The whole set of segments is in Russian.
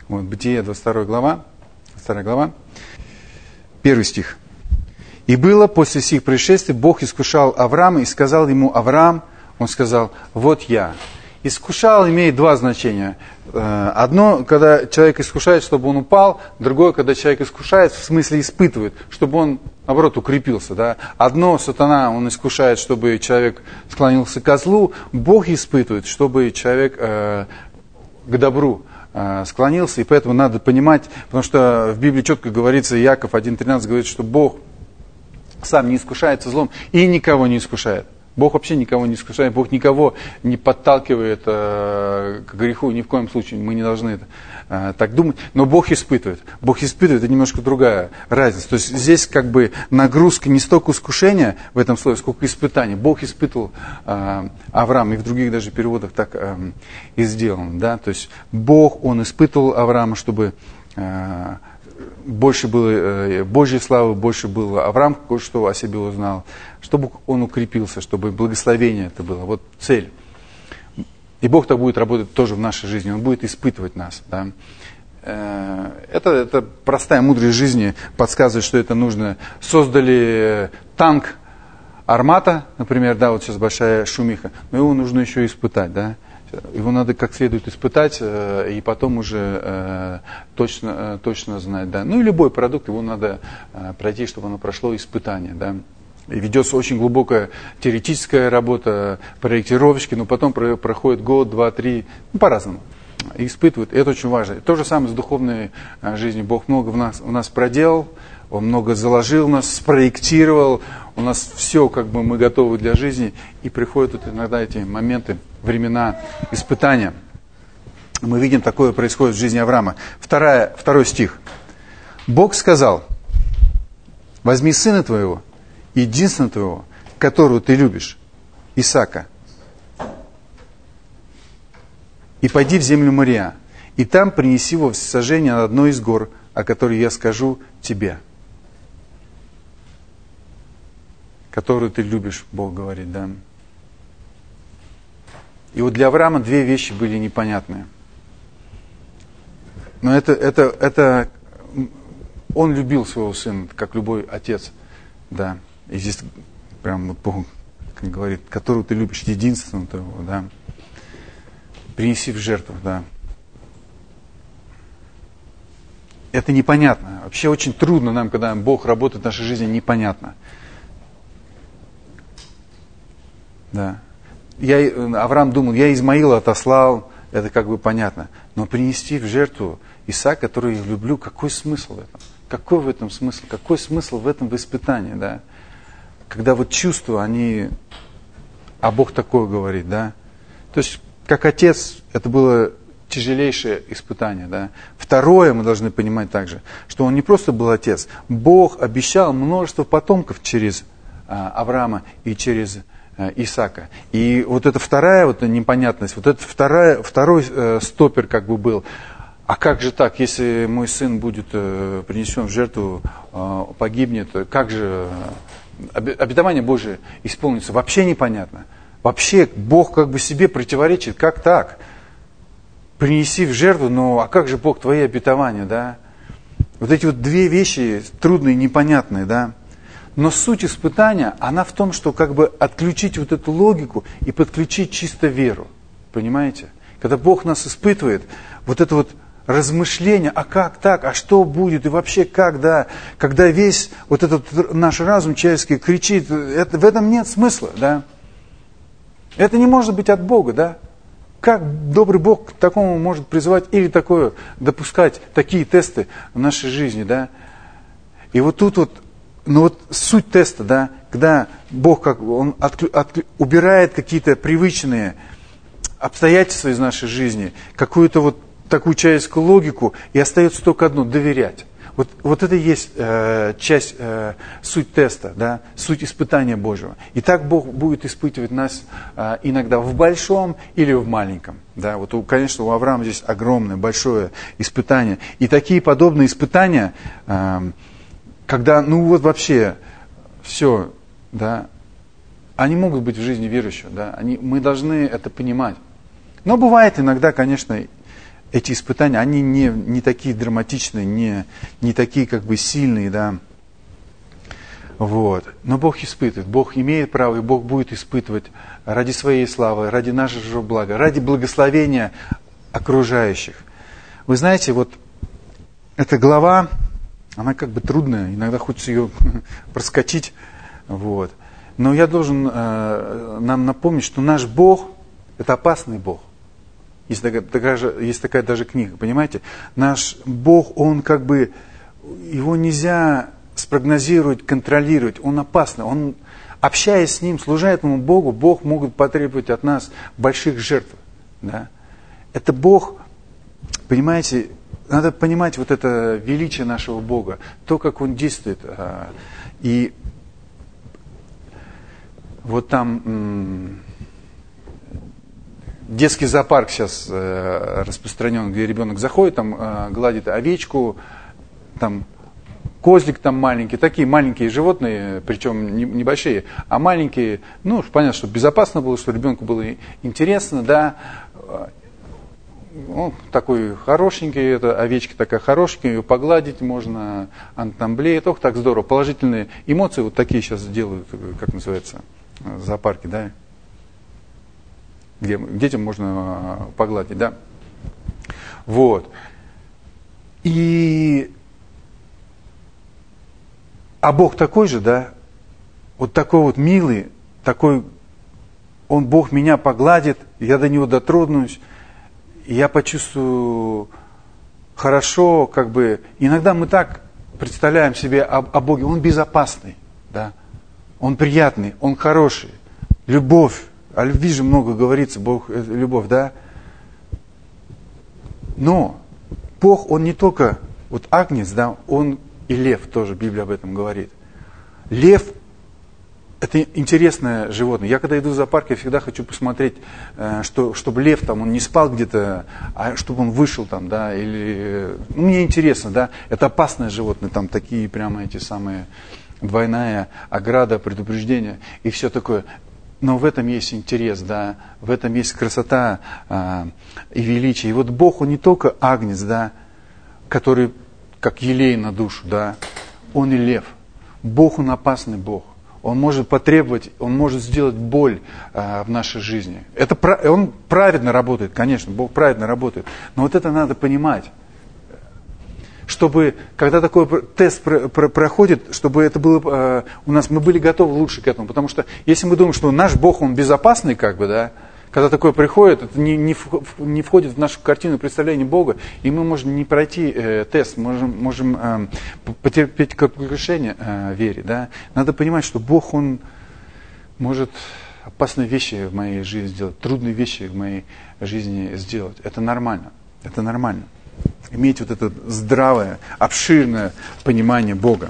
Вот, Бытие, 22 глава, 1 стих. «И было после сих происшествий, Бог искушал Авраама и сказал ему: Авраам, он сказал: вот я». Искушал имеет два значения. Одно, когда человек искушает, чтобы он упал. Другое, когда человек искушает, в смысле испытывает, чтобы он, наоборот, укрепился. Да? Одно, сатана, он искушает, чтобы человек склонился к злу. Бог испытывает, чтобы человек к добру склонился. И поэтому надо понимать, потому что в Библии четко говорится, Иаков 1.13 говорит, что Бог сам не искушается злом и никого не искушает. Бог вообще никого не искушает, Бог никого не подталкивает к греху, ни в коем случае, мы не должны так думать. Но Бог испытывает. Бог испытывает, это немножко другая разница. То есть здесь как бы нагрузка не столько искушения в этом слове, сколько испытания. Бог испытывал Авраама, и в других даже переводах так и сделано. Да? То есть Бог, Он испытывал Авраама, чтобы больше было Божьей славы, больше было Авраам кое-что о себе узнал, чтобы он укрепился, чтобы благословение это было. Вот цель. И Бог так будет работать тоже в нашей жизни, Он будет испытывать нас. Да? Это простая мудрость жизни подсказывает, что это нужно. Создали танк Армата, например, да, вот сейчас большая шумиха, но его нужно еще испытать, да. Его надо как следует испытать, и потом уже точно знать. Да. Ну и любой продукт, его надо пройти, чтобы оно прошло испытание. Да. И ведется очень глубокая теоретическая работа, проектировщики, но потом проходит год, два, три, ну, по-разному. И испытывают, и это очень важно. И то же самое с духовной жизнью. Бог много у нас проделал, Он много заложил в нас, спроектировал, у нас все, как бы мы готовы для жизни, и приходят вот иногда эти моменты, времена испытания. Мы видим, такое происходит в жизни Авраама. Второй стих. Бог сказал: возьми сына твоего, единственного твоего, которого ты любишь, Исаака, и пойди в землю Мория, и там принеси его в сожжение на одной из гор, о которой я скажу тебе. Которую ты любишь, Бог говорит, да. И вот для Авраама две вещи были непонятные. Но это он любил своего сына, как любой отец, да. И здесь прям вот Бог говорит, которую ты любишь, единственного твоего, да. Принеси в жертву, да. Это непонятно. Вообще очень трудно нам, когда Бог работает в нашей жизни, непонятно. Да. Авраам думал, я Измаила отослал, это как бы понятно. Но принести в жертву Исаака, который я люблю, какой смысл в этом? Какой в этом смысл? Какой смысл в этом в испытании, да? Когда вот чувства, они... А Бог такое говорит, да? То есть, как отец, это было тяжелейшее испытание, да? Второе, мы должны понимать также, что он не просто был отец. Бог обещал множество потомков через Авраама и через Исаака. И вот эта вторая вот непонятность, вот это второй стопер как бы был. А как же так, если мой сын будет принесен в жертву, погибнет, как же обетование Божие исполнится? Вообще непонятно. Вообще Бог как бы себе противоречит. Как так? Принеси в жертву, но а как же Бог твои обетования, да? Вот эти вот две вещи трудные, непонятные, да? Но суть испытания, она в том, что как бы отключить вот эту логику и подключить чисто веру. Понимаете? Когда Бог нас испытывает, вот это вот размышление, а как так, а что будет, и вообще как, да, когда весь вот этот наш разум человеческий кричит, в этом нет смысла, да. Это не может быть от Бога, да. Как добрый Бог к такому может призывать или такое, допускать такие тесты в нашей жизни, да. И вот тут вот, ну вот суть теста, да, когда Бог как Он убирает какие-то привычные обстоятельства из нашей жизни, какую-то вот такую человеческую логику, и остается только одно – доверять. Вот это и есть часть, суть теста, да, суть испытания Божьего. И так Бог будет испытывать нас иногда в большом или в маленьком. Да. Вот, конечно, у Авраама здесь огромное, большое испытание. И такие подобные испытания, когда, ну вот вообще, все, да, они могут быть в жизни верующего, да, мы должны это понимать. Но бывает иногда, конечно, эти испытания, они не такие драматичные, не такие как бы сильные, да. Вот. Но Бог испытывает, Бог имеет право, и Бог будет испытывать ради своей славы, ради нашего блага, ради благословения окружающих. Вы знаете, вот эта глава, она как бы трудная, иногда хочется ее проскочить. Вот. Но я должен нам напомнить, что наш Бог – это опасный Бог. Есть такая даже книга, понимаете? Наш Бог, Он как бы, его нельзя спрогнозировать, контролировать, Он опасный. Он, общаясь с Ним, служа этому Богу, Бог может потребовать от нас больших жертв. Да? Это Бог, понимаете, надо понимать вот это величие нашего Бога, то, как Он действует. И вот там детский зоопарк сейчас распространен, где ребенок заходит, там гладит овечку, там козлик там маленький, такие маленькие животные, причем небольшие, а маленькие, ну, понятно, чтобы безопасно было, чтобы ребенку было интересно, да. Ну, такой хорошенький, это овечка такая хорошенькая, ее погладить можно, она там блеет, ох, так здорово, положительные эмоции вот такие сейчас делают, как называется, зоопарки, да, где детям можно погладить, да. Вот. А Бог такой же, да, вот такой вот милый, такой, Он, Бог, меня погладит, я до Него дотронусь, и я почувствую хорошо, как бы, иногда мы так представляем себе о Боге, Он безопасный, да, Он приятный, Он хороший, любовь, о любви же много говорится, Бог – это любовь, да. Но Бог, Он не только, вот агнец, да, Он и лев тоже, Библия об этом говорит. Лев – это интересное животное. Я когда иду в зоопарк, я всегда хочу посмотреть, чтобы лев там, он не спал где-то, а чтобы он вышел там, да, или… Ну, мне интересно, да, это опасное животное, там такие прямо эти самые двойная ограда, предупреждение и все такое. Но в этом есть интерес, да, в этом есть красота и величие. И вот Бог, Он не только агнец, да, который как елей на душу, да, Он и лев. Бог, Он опасный Бог. Он может потребовать, Он может сделать боль в нашей жизни. Он праведно работает, конечно, Бог праведно работает. Но вот это надо понимать. Чтобы, когда такой тест проходит, чтобы это было у нас, мы были готовы лучше к этому. Потому что если мы думаем, что наш Бог, Он безопасный, как бы, да, когда такое приходит, это не входит в нашу картину представления Бога, и мы можем не пройти тест, можем потерпеть крушение вере. Да? Надо понимать, что Бог, Он может опасные вещи в моей жизни сделать, трудные вещи в моей жизни сделать. Это нормально. Это нормально. Иметь вот это здравое, обширное понимание Бога.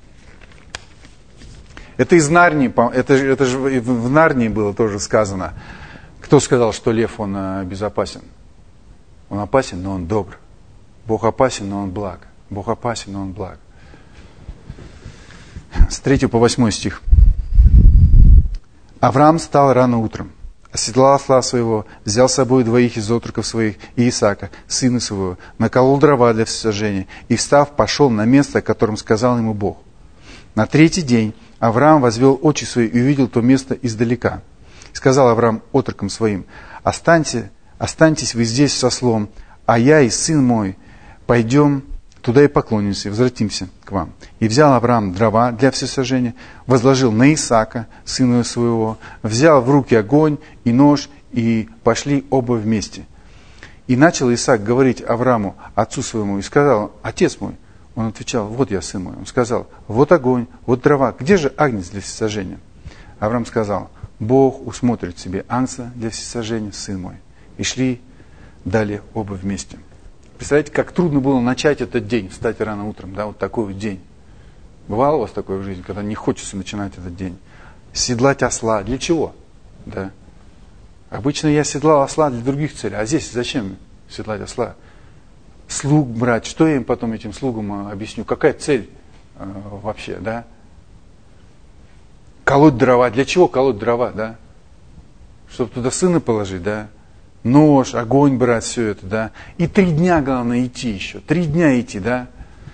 Это из Нарнии, это же в Нарнии было тоже сказано. Кто сказал, что лев, он безопасен? Он опасен, но он добр. Бог опасен, но он благ. Бог опасен, но он благ. С 3 по 8 стих. Авраам встал рано утром, оседлал осла своего, взял с собой 2 из отроков своих и Исаака, сына своего, наколол дрова для всесожжения и, встав, пошел на место, о котором сказал ему Бог. На 3-й день Авраам возвел очи свои и увидел то место издалека. Сказал Авраам отрокам своим: останьтесь вы здесь с ослом, а я и сын мой пойдем туда и поклонимся, и возвратимся к вам. И взял Авраам дрова для всесожжения, возложил на Исаака, сына своего, взял в руки огонь и нож, и пошли оба вместе. И начал Исаак говорить Аврааму, отцу своему, и сказал: отец мой. Он отвечал: вот я, сын мой. Он сказал: вот огонь, вот дрова, где же агнец для всесожжения? Авраам сказал: Бог усмотрит себе агнца для всесожжения, сын мой. И шли далее оба вместе. Представляете, как трудно было начать этот день, встать рано утром, да, вот такой вот день. Бывало у вас такое в жизни, когда не хочется начинать этот день? Седлать осла, для чего? Да. Обычно я седлал осла для других целей, а здесь зачем седлать осла? Слуг брать, что я им потом, этим слугам, объясню? Какая цель вообще, да? Колоть дрова, для чего колоть дрова, да? Чтобы туда сына положить, да? нож, огонь брать, все это, да. И 3 дня, главное, идти еще. 3 дня идти, да.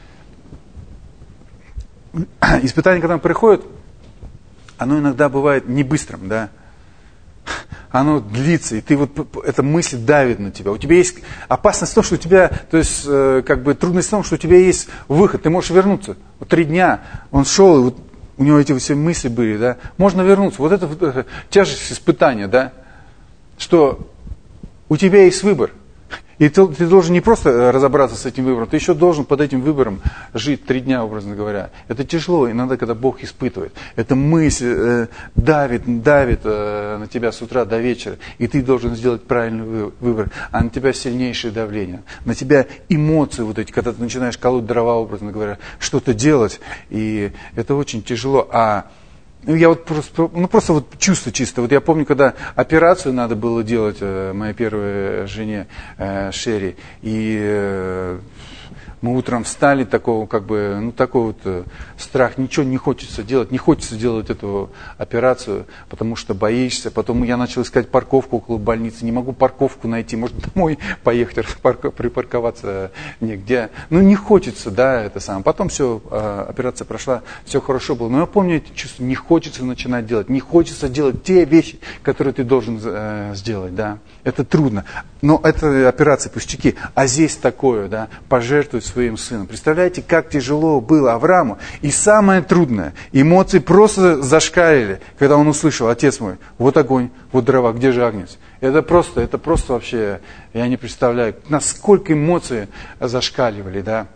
Испытание, когда приходит, оно иногда бывает не быстрым, да. Оно длится, и ты эта мысль давит на тебя. У тебя есть опасность в том, что у тебя, то есть, трудность в том, что у тебя есть выход, ты можешь вернуться. 3 дня он шел, и у него эти все мысли были, да. Можно вернуться. Вот это тяжесть испытания, да. Что у тебя есть выбор. И ты должен не просто разобраться с этим выбором, ты еще должен под этим выбором жить 3 дня, образно говоря. Это тяжело, иногда, когда Бог испытывает. Эта мысль давит на тебя с утра до вечера, и ты должен сделать правильный выбор. А на тебя сильнейшее давление. На тебя эмоции вот эти, когда ты начинаешь колоть дрова, образно говоря, что-то делать, и это очень тяжело. Я просто вот чувство чисто. Вот я помню, когда операцию надо было делать моей первой жене Шерри, и мы утром встали, такой страх, ничего не хочется делать эту операцию, потому что боишься. Потом я начал искать парковку около больницы, не могу парковку найти, может домой поехать, припарковаться негде. Не хочется, да, это самое. Потом все, операция прошла, все хорошо было. Но я помню эти чувства, не хочется начинать делать, не хочется делать те вещи, которые ты должен сделать, да. Это трудно, но это операции пустяки. А здесь такое, да, пожертвовать своим сыном. Представляете, как тяжело было Аврааму. И самое трудное, эмоции просто зашкалили, когда он услышал: отец мой, вот огонь, вот дрова, где же агнец? Это просто вообще, я не представляю, насколько эмоции зашкаливали, да.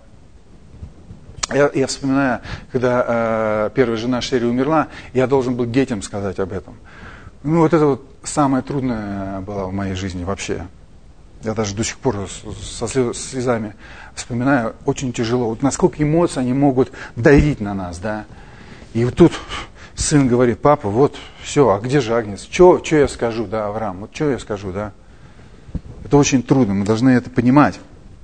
Я вспоминаю, когда первая жена Шерри умерла, я должен был детям сказать об этом. Вот это вот самое трудное было в моей жизни вообще. Я даже до сих пор со слезами вспоминаю, очень тяжело. Вот насколько эмоции они могут давить на нас, да. И вот тут сын говорит: папа, вот, все, а где же агнец? Что я скажу, да, Авраам? Вот что я скажу, да? Это очень трудно, мы должны это понимать.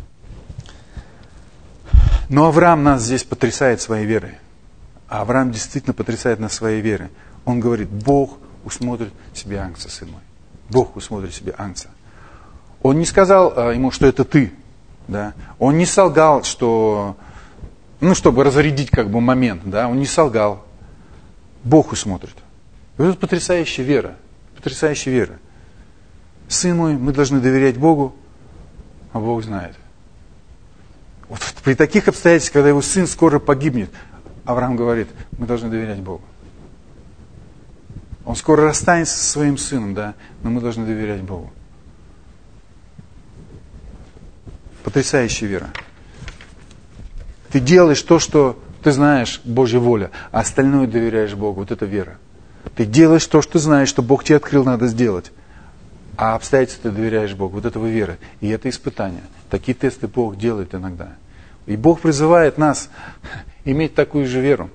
Но Авраам нас здесь потрясает своей верой. Авраам действительно потрясает нас своей верой. Он говорит: Бог усмотрит себе агнца, сын мой. Бог усмотрит себе агнца. Он не сказал ему, что это ты. Да? Он не солгал, что, чтобы разрядить момент. Да? Он не солгал. Бог усмотрит. И вот это потрясающая вера. Потрясающая вера. Сын мой, мы должны доверять Богу, а Бог знает. Вот при таких обстоятельствах, когда его сын скоро погибнет, Авраам говорит: мы должны доверять Богу. Он скоро расстанется со своим сыном, да, но мы должны доверять Богу. Потрясающая вера. Ты делаешь то, что ты знаешь, Божья воля, а остальное доверяешь Богу. Вот это вера. Ты делаешь то, что ты знаешь, что Бог тебе открыл, надо сделать. А обстоятельства ты доверяешь Богу. Вот это вера. И это испытание. Такие тесты Бог делает иногда. И Бог призывает нас иметь такую же веру.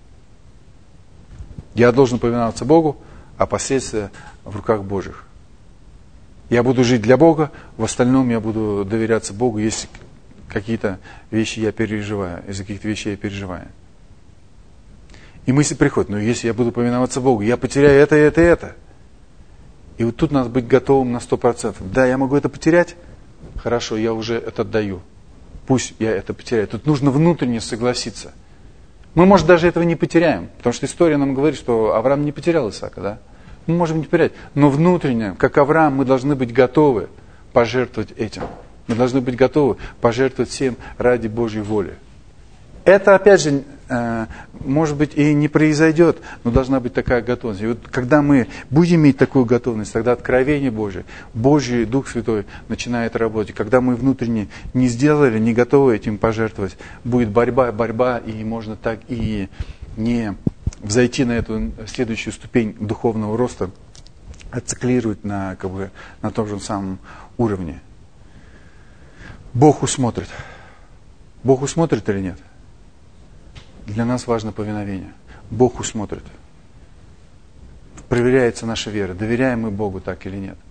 Я должен повиноваться Богу, а последствия в руках Божьих. Я буду жить для Бога, в остальном я буду доверяться Богу, если какие-то вещи я переживаю, из-за каких-то вещей я переживаю. И мысль приходит: если я буду повиноваться Богу, я потеряю это, это, это. И вот тут надо быть готовым на 100%. Да, я могу это потерять, хорошо, я уже это отдаю. Пусть я это потеряю. Тут нужно внутренне согласиться. Мы, может, даже этого не потеряем, потому что история нам говорит, что Авраам не потерял Исаака, да? Мы можем не потерять, но внутренне, как Авраам, мы должны быть готовы пожертвовать этим. Мы должны быть готовы пожертвовать всем ради Божьей воли. Это, опять же, может быть, и не произойдет, но должна быть такая готовность. И вот когда мы будем иметь такую готовность, тогда откровение Божие, Божий Дух Святой начинает работать. Когда мы внутренне не сделали, не готовы этим пожертвовать, будет борьба, и можно так и не взойти на эту следующую ступень духовного роста, ациклировать на том же самом уровне. Бог усмотрит. Бог усмотрит или нет? Для нас важно повиновение. Бог усмотрит. Проверяется наша вера. Доверяем мы Богу так или нет.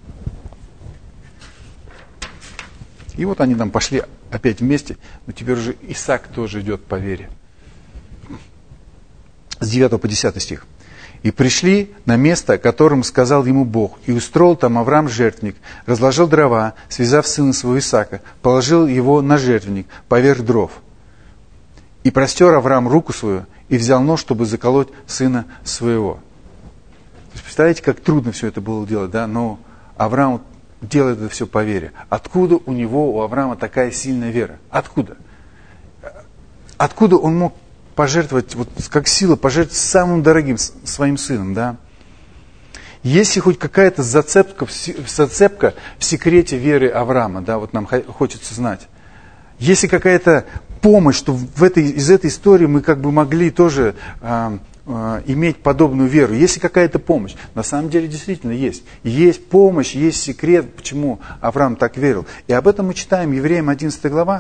И вот они там пошли опять вместе, но теперь уже Исаак тоже идет по вере. С 9 по 10 стих. И пришли на место, о котором сказал ему Бог, и устроил там Авраам жертвенник, разложил дрова, связав сына своего Исаака, положил его на жертвенник поверх дров. И простер Авраам руку свою, и взял нож, чтобы заколоть сына своего. То есть, представляете, как трудно все это было делать, да? Но Авраам делает это все по вере. Откуда у Авраама такая сильная вера? Откуда? Откуда он мог пожертвовать, вот как сила, пожертвовать самым дорогим своим сыном, да? Есть ли хоть какая-то зацепка в секрете веры Авраама, да, вот нам хочется знать. Есть ли какая-то помощь, что из этой истории мы как бы могли тоже иметь подобную веру? Есть ли какая-то помощь? На самом деле действительно есть. Есть помощь, есть секрет, почему Авраам так верил. И об этом мы читаем Евреям 11 глава.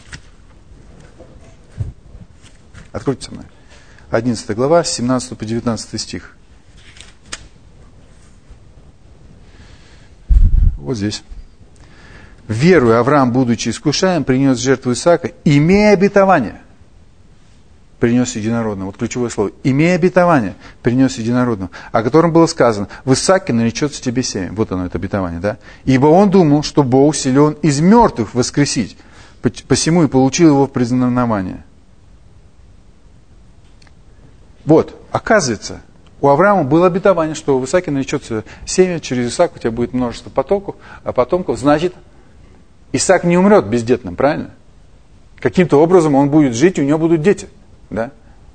Откройте со мной. 11 глава, с 17 по 19 стих. Вот здесь. «Веруя Авраам, будучи искушаем, принес жертву Исаака, имея обетование». Принес единородного. Вот ключевое слово. «Имея обетование, принес единородного, о котором было сказано, в Исааке наречется тебе семя». Вот оно, это обетование, да? «Ибо он думал, что Бог силен из мертвых воскресить, посему и получил его в признаменование». Вот, оказывается, у Авраама было обетование, что в Исааке наречется семя, через Исаака у тебя будет множество потомков, значит, Исаак не умрет бездетным, правильно? Каким-то образом он будет жить, и у него будут дети, да?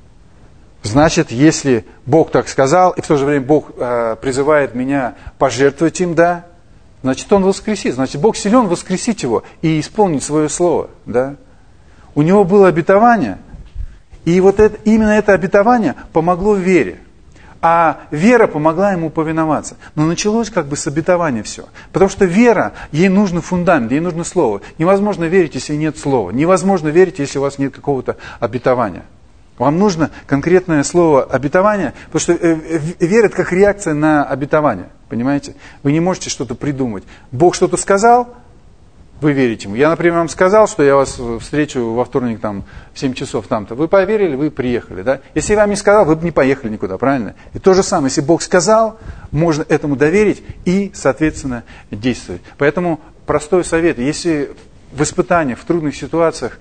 Значит, если Бог так сказал, и в то же время Бог призывает меня пожертвовать им, да, значит, он воскресит, значит, Бог силен воскресить его и исполнить свое слово, да? У него было обетование. И вот именно это обетование помогло вере. А вера помогла ему повиноваться. Но началось как бы с обетования все. Потому что вера, ей нужен фундамент, ей нужно слово. Невозможно верить, если нет слова. Невозможно верить, если у вас нет какого-то обетования. Вам нужно конкретное слово обетование, потому что вера это как реакция на обетование. Понимаете? Вы не можете что-то придумать. Бог что-то сказал, вы верите ему. Я, например, вам сказал, что я вас встречу во вторник там, в 7 часов там-то. Вы поверили, вы приехали. Да? Если я вам не сказал, вы бы не поехали никуда, правильно? И то же самое, если Бог сказал, можно этому доверить и, соответственно, действовать. Поэтому простой совет, если в испытаниях, в трудных ситуациях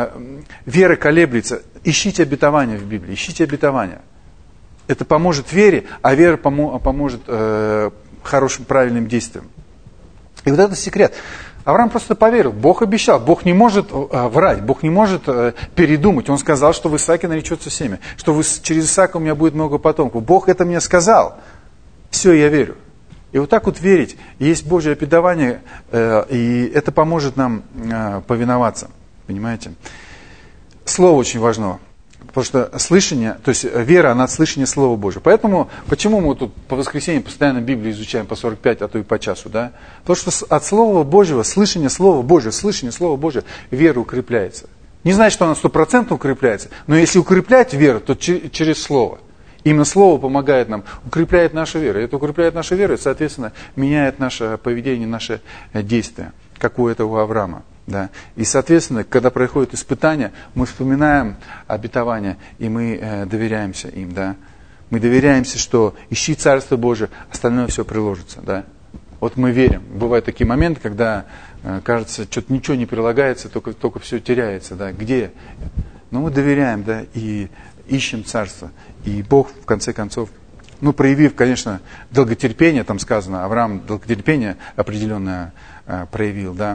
вера колеблется, ищите обетования в Библии, ищите обетования. Это поможет вере, а вера поможет хорошим, правильным действиям. И вот это секрет. Авраам просто поверил, Бог обещал, Бог не может врать, Бог не может передумать. Он сказал, что в Исааке наречется семя, что через Исаака у меня будет много потомков. Бог это мне сказал, все, я верю. И вот так вот верить, есть Божье обетование, и это поможет нам повиноваться, понимаете. Слово очень важно. Потому что слышание, то есть вера, она от слышания Слова Божьего. Поэтому, почему мы тут по воскресеньям постоянно Библию изучаем по 45, а то и по часу, да? Потому что от Слова Божьего, слышание Слова Божьего, вера укрепляется. Не значит, что она 100% укрепляется, но если укреплять веру, то через Слово. Именно Слово помогает нам, укрепляет нашу веру. Это укрепляет нашу веру и, соответственно, меняет наше поведение, наше действие, как у этого Авраама. Да. И, соответственно, когда происходит испытание, мы вспоминаем обетования, и мы доверяемся им. Да. Мы доверяемся, что ищи Царство Божие, остальное все приложится. Да. Вот мы верим. Бывают такие моменты, когда кажется, что-то ничего не прилагается, только все теряется. Да. Где? Но мы доверяем, да, и ищем Царство. И Бог, в конце концов, проявив, конечно, долготерпение, там сказано, Авраам долготерпение определенное проявил, да.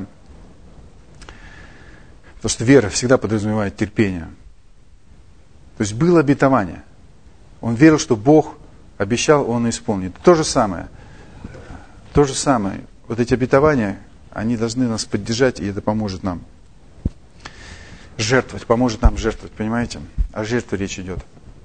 Потому что вера всегда подразумевает терпение. То есть было обетование. Он верил, что Бог обещал, Он исполнит. То же самое. Вот эти обетования, они должны нас поддержать, и это поможет нам жертвовать, понимаете? О жертве речь идет.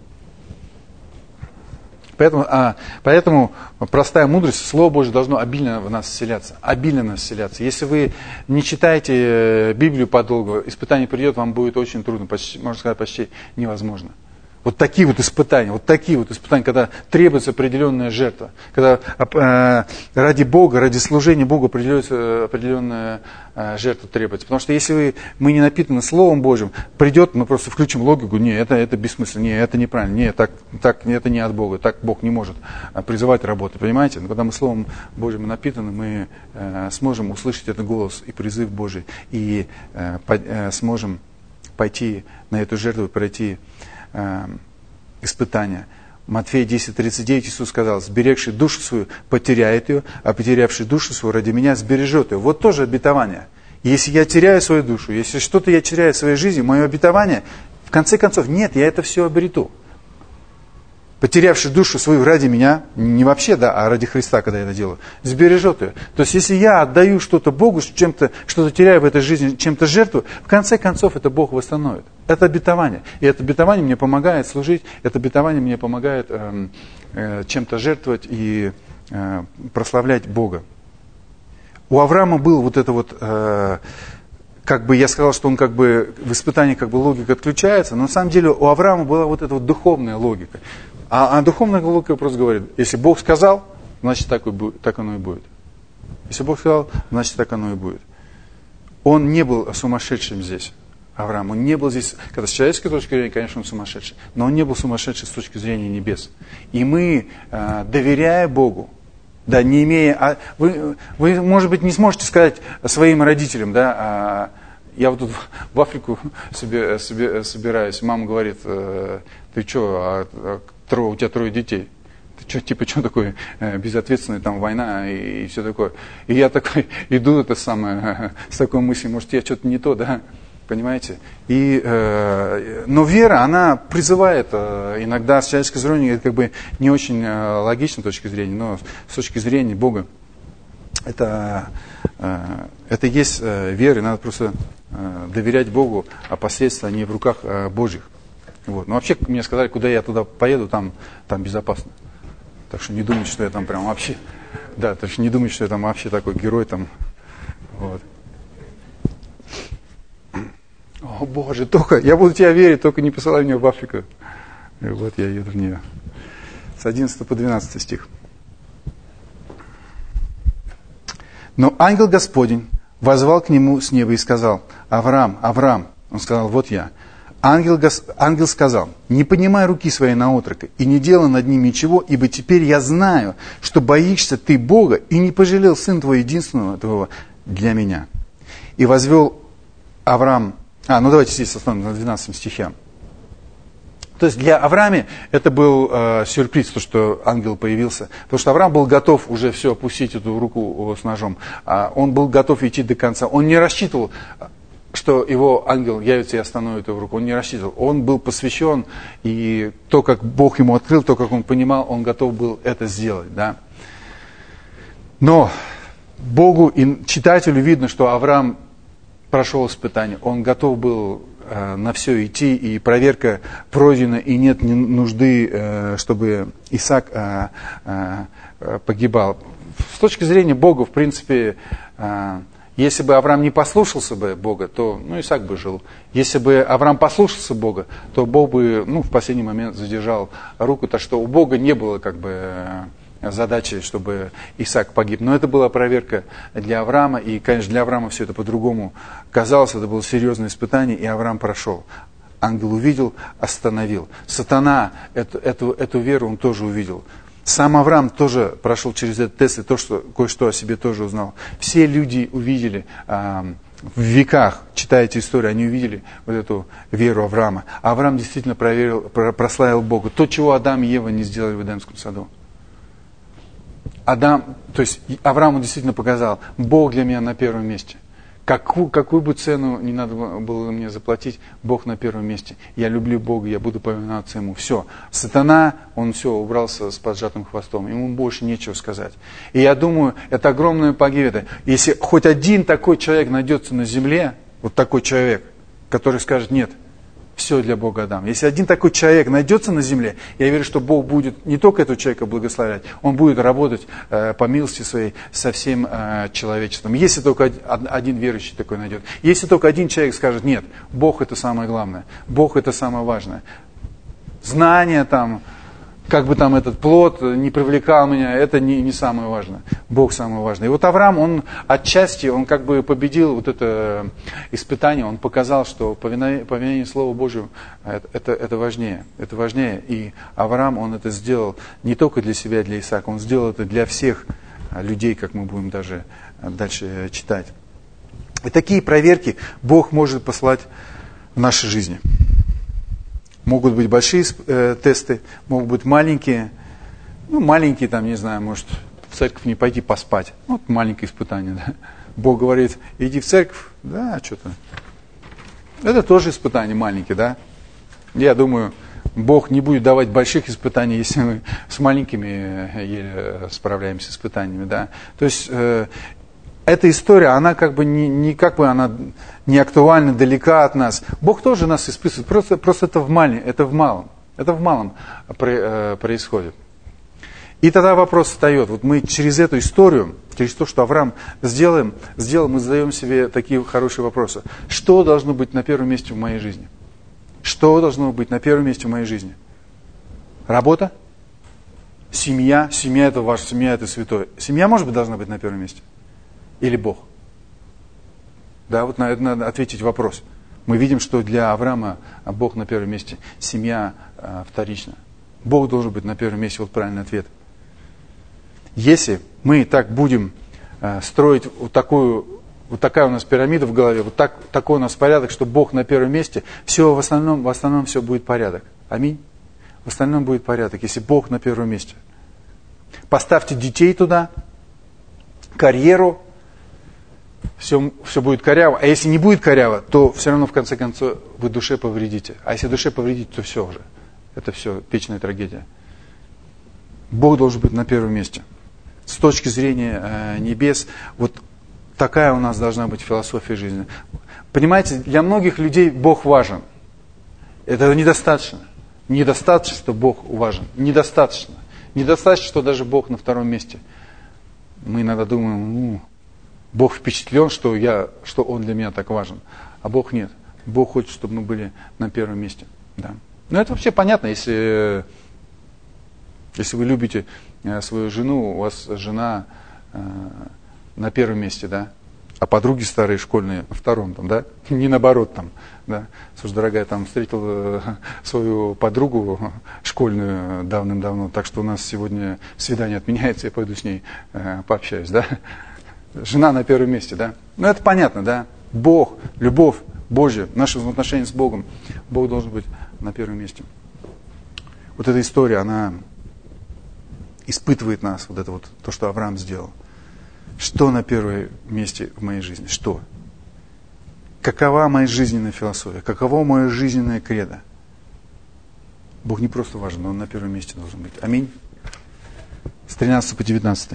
Поэтому простая мудрость, Слово Божье должно обильно в нас вселяться. Если вы не читаете Библию подолгу, испытание придет, вам будет очень трудно, можно сказать, почти невозможно. Вот такие вот испытания, когда требуется определенная жертва, когда ради Бога, ради служения Богу определенная жертва требуется. Потому что если мы не напитаны Словом Божьим, придет, мы просто включим логику, не, это бессмысленно, не, это неправильно, не, так, это не от Бога, так Бог не может призывать работать, понимаете? Но когда мы Словом Божьим напитаны, мы сможем услышать этот голос и призыв Божий, и сможем пойти на эту жертву, пройти испытания. Матфея 10:39 Иисус сказал: «Сберегший душу свою потеряет ее, а потерявший душу свою ради меня сбережет ее». Вот тоже обетование. Если я теряю свою душу, если что-то я теряю в своей жизни, мое обетование, в конце концов, нет, я это все обрету. Потерявший душу свою ради меня, не вообще, да, а ради Христа, когда я это делаю, сбережет ее. То есть, если я отдаю что-то Богу, что-то теряю в этой жизни, чем-то жертву, в конце концов, это Бог восстановит. Это обетование. И это обетование мне помогает служить, это обетование мне помогает чем-то жертвовать и прославлять Бога. У Авраама был вот это вот, как бы я сказал, что он как бы в испытании как бы логика отключается, но на самом деле у Авраама была вот эта вот духовная логика. А духовная логика просто говорит: если Бог сказал, значит так оно и будет. Если Бог сказал, значит так оно и будет. Он не был сумасшедшим здесь, Авраам. Он не был здесь, когда с человеческой точки зрения, конечно, он сумасшедший, но он не был сумасшедший с точки зрения небес. И мы, доверяя Богу, да, не имея... Вы, может быть, не сможете сказать своим родителям, да, я вот тут в Африку собираюсь, мама говорит: ты что, у тебя 3 детей. Ты что такой безответственный, там война и все такое. И я такой иду с такой мыслью, может, я что-то не то, да, понимаете? Но вера, она призывает иногда с человеческой зрения, это как бы не очень логично с точки зрения, но с точки зрения Бога, это есть вера, и надо просто доверять Богу, а последствия они в руках Божьих. Вот. Но вообще мне сказали, куда я туда поеду, там безопасно. Так что не думайте, что я там прям вообще... Да, так что не думайте, что я там вообще такой герой там. Вот. О Боже, я буду тебя верить, только не посылай меня в Африку. И вот я еду в нее. С 11 по 12 стих. Но ангел Господень воззвал к нему с неба и сказал: Авраам, Авраам. Он сказал: вот я. Ангел сказал: не поднимай руки своей на отрока и не делай над ним ничего, ибо теперь я знаю, что боишься ты Бога и не пожалел сына твоего единственного твоего для меня. И возвел Авраам... давайте здесь остановимся на 12 стихе. То есть для Авраама это был сюрприз, то, что ангел появился. Потому что Авраам был готов уже все опустить эту руку с ножом. Он был готов идти до конца. Он не рассчитывал, что его ангел явится и остановит его руку. Он не рассчитывал. Он был посвящен, и то, как Бог ему открыл, то, как он понимал, он готов был это сделать. Да? Но Богу и читателю видно, что Авраам прошел испытание. Он готов был на все идти, и проверка пройдена, и нет нужды, чтобы Исаак погибал. С точки зрения Бога, в принципе, если бы Авраам не послушался бы Бога, то Исаак бы жил. Если бы Авраам послушался Бога, то Бог бы в последний момент задержал руку, так что у Бога не было как бы задачи, чтобы Исаак погиб. Но это была проверка для Авраама, и, конечно, для Авраама все это по-другому казалось, это было серьезное испытание, и Авраам прошел. Ангел увидел, остановил. Сатана эту веру он тоже увидел. Сам Авраам тоже прошел через этот тест, и кое-что о себе тоже узнал. Все люди увидели в веках, читаете историю, они увидели вот эту веру Авраама. Авраам действительно прославил Бога. То, чего Адам и Ева не сделали в Эдемском саду. Аврааму действительно показал: Бог для меня на первом месте. Какую бы цену не надо было мне заплатить, Бог на первом месте. Я люблю Бога, я буду повиноваться Ему. Все. Сатана, он все, убрался с поджатым хвостом. Ему больше нечего сказать. И я думаю, это огромная победа. Если хоть один такой человек найдется на земле, вот такой человек, который скажет: нет, все для Бога дам. Если один такой человек найдется на земле, я верю, что Бог будет не только этого человека благословлять, Он будет работать по милости Своей со всем человечеством. Если только один верующий такой найдет. Если только один человек скажет: нет, Бог это самое главное, Бог это самое важное. знания там, как бы там этот плод не привлекал меня, это не самое важное. Бог самое важное. И вот Авраам, он отчасти, он как бы победил вот это испытание, он показал, что повиновение Слову Божьему, это важнее. Это важнее. И Авраам, он это сделал не только для себя, для Исаака, он сделал это для всех людей, как мы будем даже дальше читать. И такие проверки Бог может послать в нашей жизни. Могут быть большие тесты, могут быть маленькие. Ну, маленькие, там, не знаю, может, в церковь не пойти поспать. Вот маленькое испытание, да. Бог говорит, иди в церковь, да, что-то. Это тоже испытание маленькие, да. Я думаю, Бог не будет давать больших испытаний, если мы с маленькими еле справляемся с испытаниями, да. То есть, эта история, она как бы она не актуальна, далека от нас. Бог тоже нас испытывает, просто это в малом происходит. И тогда вопрос встает. Вот мы через эту историю, через то, что Авраам сделал, мы задаем себе такие хорошие вопросы. Что должно быть на первом месте в моей жизни? Что должно быть на первом месте в моей жизни? Работа? Семья? Семья это ваша, семья это святое. Семья, может быть, должна быть на первом месте? Или Бог? Да, вот на это надо ответить вопрос. Мы видим, что для Авраама Бог на первом месте, семья вторична. Бог должен быть на первом месте, вот правильный ответ. Если мы так будем строить вот такая у нас пирамида в голове, такой у нас порядок, что Бог на первом месте, все в основном все будет порядок. Аминь. В остальном будет порядок, если Бог на первом месте. Поставьте детей туда, карьеру, все будет коряво. А если не будет коряво, то все равно в конце концов вы душе повредите. А если душе повредите, то все уже. Это все вечная трагедия. Бог должен быть на первом месте. С точки зрения небес, вот такая у нас должна быть философия жизни. Понимаете, для многих людей Бог важен. Это недостаточно. Недостаточно, что Бог важен. Недостаточно. Недостаточно, что даже Бог на втором месте. Мы иногда думаем, Бог впечатлен, что Он для меня так важен. А Бог нет. Бог хочет, чтобы мы были на первом месте. Да. Но это вообще понятно, если вы любите свою жену, у вас жена на первом месте, да, а подруги старые школьные на втором, там, да, не наоборот там, да. Слушай, дорогая, там встретил свою подругу школьную давным-давно, так что у нас сегодня свидание отменяется, я пойду с ней пообщаюсь, да. Жена на первом месте, да. Ну это понятно, да. Бог, любовь Божья, наши взаимоотношения с Богом, Бог должен быть на первом месте. Вот эта история, она испытывает нас, вот это вот, то, что Авраам сделал. Что на первом месте в моей жизни? Что? Какова моя жизненная философия? Каково мое жизненное кредо? Бог не просто важен, но Он на первом месте должен быть. Аминь. С 13 по 19.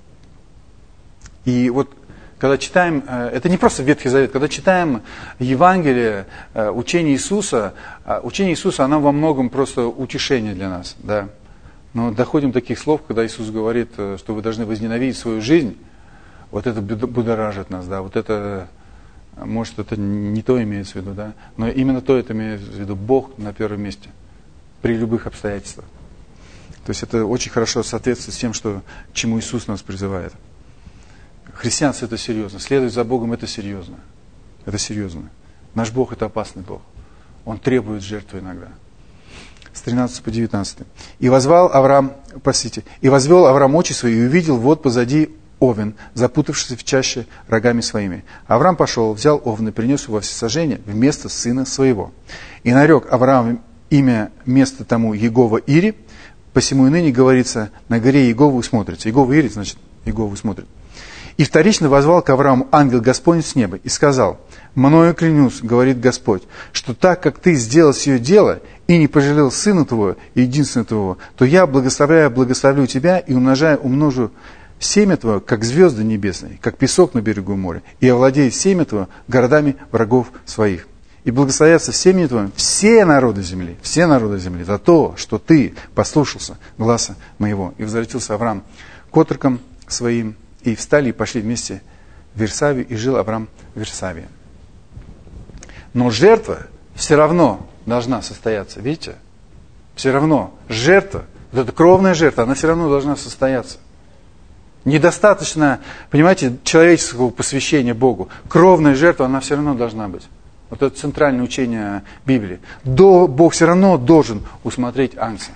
И вот, когда читаем, это не просто Ветхий Завет, когда читаем Евангелие, учение Иисуса, оно во многом просто утешение для нас, да. Но доходим до таких слов, когда Иисус говорит, что вы должны возненавидеть свою жизнь, вот это будоражит нас, да, вот это, может, это не то имеется в виду, да, но именно то это имеется в виду, Бог на первом месте, при любых обстоятельствах. То есть это очень хорошо соответствует с тем, к чему Иисус нас призывает. Христианство это серьезно, следовать за Богом это серьезно. Это серьезно. Наш Бог это опасный Бог. Он требует жертвы иногда. С 13 по 19. И возвел Авраам очи свои и увидел вот позади овен, запутавшийся в чаще рогами своими. Авраам пошел, взял овна и принес его во всесожжение вместо сына своего. И нарек Авраам имя место тому Егова Ири, посему и ныне говорится, на горе Егову смотрится. Егова Ири, значит, Егову смотрит. И вторично возвал к Аврааму ангел Господень с неба и сказал: «Мною клянусь, говорит Господь, что так, как ты сделал сие дело и не пожалел сына твоего, единственного твоего, то я, благословлю тебя и умножу семя твое, как звезды небесные, как песок на берегу моря, и овладеет семя твое городами врагов своих. И благословятся в семени твоем все народы земли за то, что ты послушался гласа моего». И возвратился Авраам к отрокам своим, и встали и пошли вместе в Вирсавию, и жил Авраам в Вирсавии. Но жертва все равно должна состояться, видите? все равно жертва, вот эта кровная жертва, она все равно должна состояться. Недостаточно, понимаете, человеческого посвящения Богу. Кровная жертва, она все равно должна быть. Вот это центральное учение Библии. Бог все равно должен усмотреть агнца.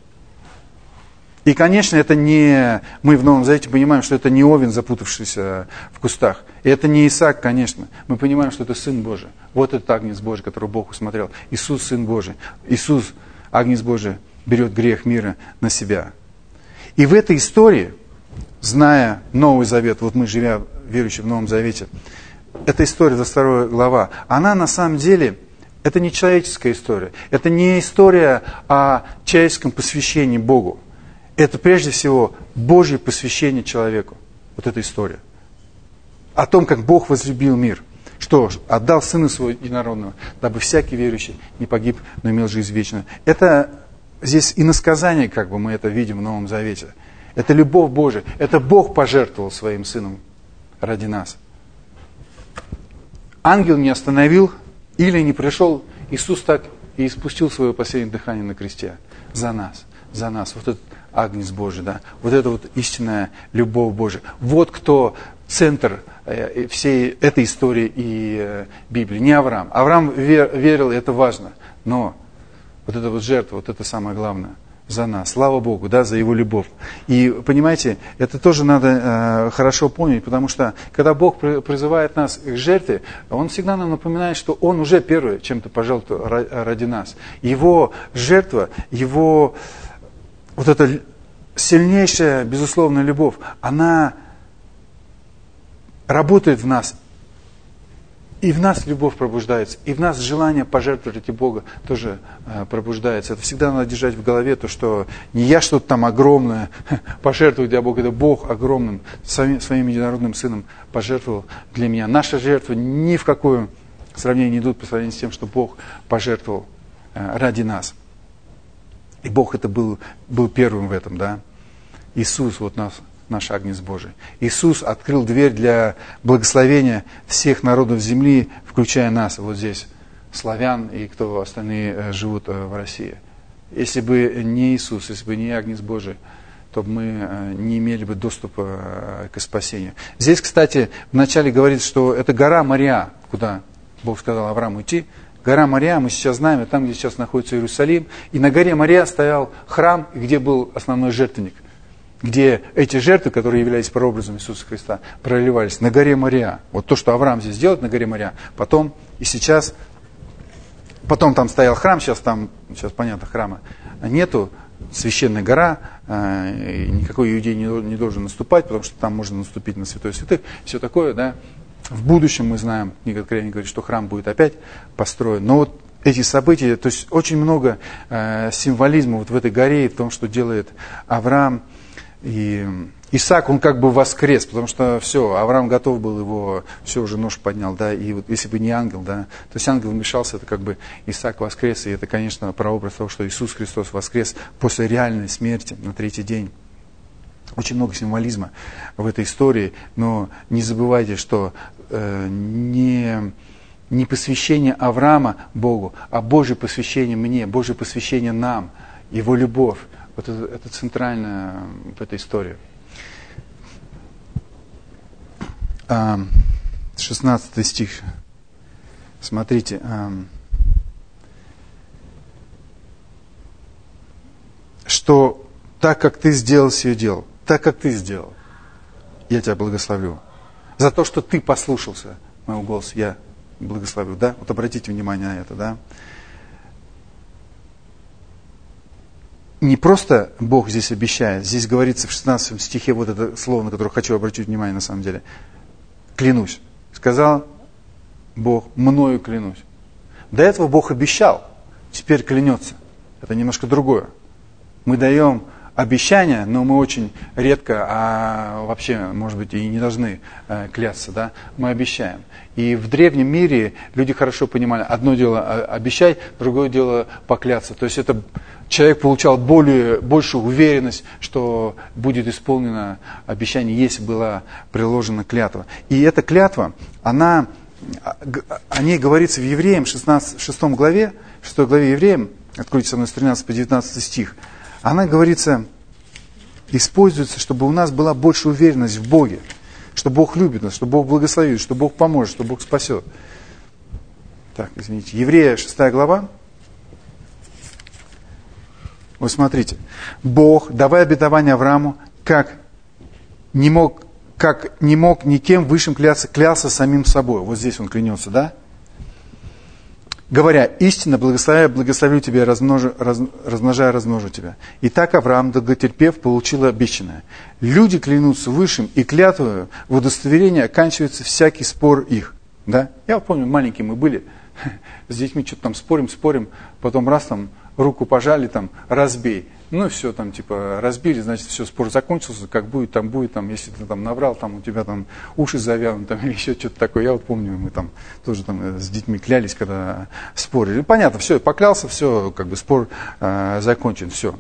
И, конечно, это не... Мы в Новом Завете понимаем, что это не овен, запутавшийся в кустах. И это не Исаак, конечно. Мы понимаем, что это Сын Божий. Вот этот агнец Божий, которого Бог усмотрел. Иисус, Сын Божий. Иисус, агнец Божий, берет грех мира на себя. И в этой истории, зная Новый Завет, вот мы, живя верующие в Новом Завете, эта история, 22 глава, она на самом деле... Это не человеческая история. Это не история о человеческом посвящении Богу. Это прежде всего Божье посвящение человеку. Вот эта история. О том, как Бог возлюбил мир. Что ж, отдал Сына Своего Единородного, дабы всякий верующий не погиб, но имел жизнь вечную. Это здесь иносказание, как бы мы это видим в Новом Завете. Это любовь Божия. Это Бог пожертвовал Своим Сыном ради нас. Ангел не остановил или не пришел. Иисус так и испустил свое последнее дыхание на кресте. За нас. За нас. Вот этот агнец Божий, да. Вот это вот истинная любовь Божия. Вот кто центр всей этой истории и Библии. Не Авраам. Авраам верил, это важно. Но вот эта вот жертва, вот это самое главное. За нас. Слава Богу, да, за Его любовь. И, понимаете, это тоже надо хорошо помнить, потому что, когда Бог призывает нас к жертве, Он всегда нам напоминает, что Он уже первый чем-то пожертвовал ради нас. Его жертва, Его вот эта сильнейшая, безусловная любовь, она работает в нас. И в нас любовь пробуждается, и в нас желание пожертвовать ради Бога тоже пробуждается. Это всегда надо держать в голове, то, что не я что-то там огромное пожертвую для Бога, это Бог огромным, своим единородным Сыном пожертвовал для меня. Наши жертвы ни в какое сравнение не идут по сравнению с тем, что Бог пожертвовал ради нас. И Бог это был первым в этом, да. Иисус, вот наш агнец Божий. Иисус открыл дверь для благословения всех народов земли, включая нас, вот здесь, славян и кто остальные живут в России. Если бы не Иисус, если бы не агнец Божий, то мы не имели бы доступа к спасению. Здесь, кстати, вначале говорится, что это гора Мориа, куда Бог сказал Аврааму идти. Гора Мориа, мы сейчас знаем, это там, где сейчас находится Иерусалим. И на горе Мориа стоял храм, где был основной жертвенник, где эти жертвы, которые являлись прообразом Иисуса Христа, проливались на горе Мориа. Вот то, что Авраам здесь делает на горе Мориа, потом и сейчас, потом там стоял храм, сейчас понятно, храма нету, священная гора, никакой иудей не должен наступать, потому что там можно наступить на святое святых, все такое, да. В будущем мы знаем, книга Откровения говорит, что храм будет опять построен, но вот эти события, то есть очень много символизма вот в этой горе и в том, что делает Авраам. И Исаак, он как бы воскрес, потому что все, Авраам готов был его, все, уже нож поднял, да, и вот если бы не ангел, да, то есть ангел вмешался, это как бы Исаак воскрес, и это, конечно, прообраз того, что Иисус Христос воскрес после реальной смерти на третий день. Очень много символизма в этой истории, но не забывайте, что не посвящение Авраама Богу, а Божье посвящение мне, Божье посвящение нам, Его любовь. Вот это центрально в этой истории. 16 стих. Смотрите. Что так, как ты сделал сие дело, так, как ты сделал, я тебя благословлю. За то, что ты послушался моего голоса, я благословлю. Да? Вот обратите внимание на это, да? Не просто Бог здесь обещает, здесь говорится в 16 стихе, вот это слово, на которое хочу обратить внимание на самом деле. Клянусь. Сказал Бог, мною клянусь. До этого Бог обещал, теперь клянется. Это немножко другое. Мы даем обещания, но мы очень редко, а вообще, может быть, и не должны клясться, да? Мы обещаем. И в древнем мире люди хорошо понимали, одно дело обещать, другое дело поклясться. То есть это человек получал большую уверенность, что будет исполнено обещание, если была приложена клятва. И эта клятва, о ней говорится в Евреям, 6 главе Евреям, откройте со мной с 13 по 19 стих, она, говорится, используется, чтобы у нас была больше уверенность в Боге, что Бог любит нас, что Бог благословит, что Бог поможет, что Бог спасет. Так, извините. Еврея 6 глава. Вот смотрите. Бог, давая обетование Аврааму, как не мог никем высшим клялся самим собой. Вот здесь он клянется, да? Говоря, истинно благословлю тебя, размножая, размножу тебя. И так Авраам, долготерпев, получил обещанное. Люди клянутся высшим, и клятвою в удостоверении оканчивается всякий спор их. Да? Я вот помню, маленькие мы были, с детьми что-то там спорим, потом раз там руку пожали, там, разбей. Ну, все там, типа, разбили, значит, все, спор закончился, как будет, там, если ты там наврал, там, у тебя там уши завянут, там, или еще что-то такое. Я вот помню, мы там тоже там с детьми клялись, когда спорили. Понятно, все, поклялся, все, как бы спор закончен, все.